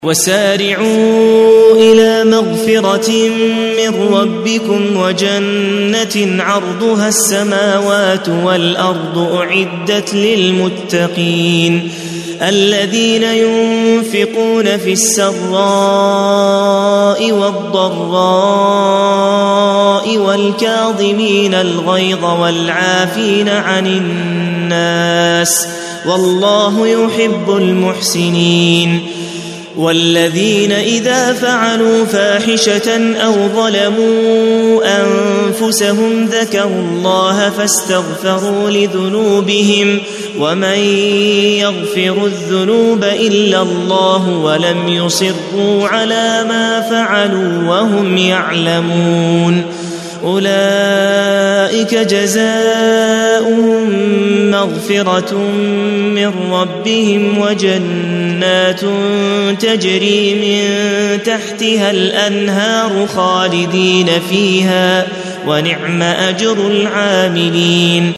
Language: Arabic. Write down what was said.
وسارعوا إلى مغفرة من ربكم وجنة عرضها السماوات والأرض أعدت للمتقين الذين ينفقون في السراء والضراء والكاظمين الغيظ والعافين عن الناس والله يحب المحسنين والذين إذا فعلوا فاحشة أو ظلموا أنفسهم ذكروا الله فاستغفروا لذنوبهم ومن يغفر الذنوب إلا الله ولم يصروا على ما فعلوا وهم يعلمون أولئك جزاؤهم مغفرة من ربهم وجنات تجري من تحتها الأنهار خالدين فيها ونعم أجر العاملين.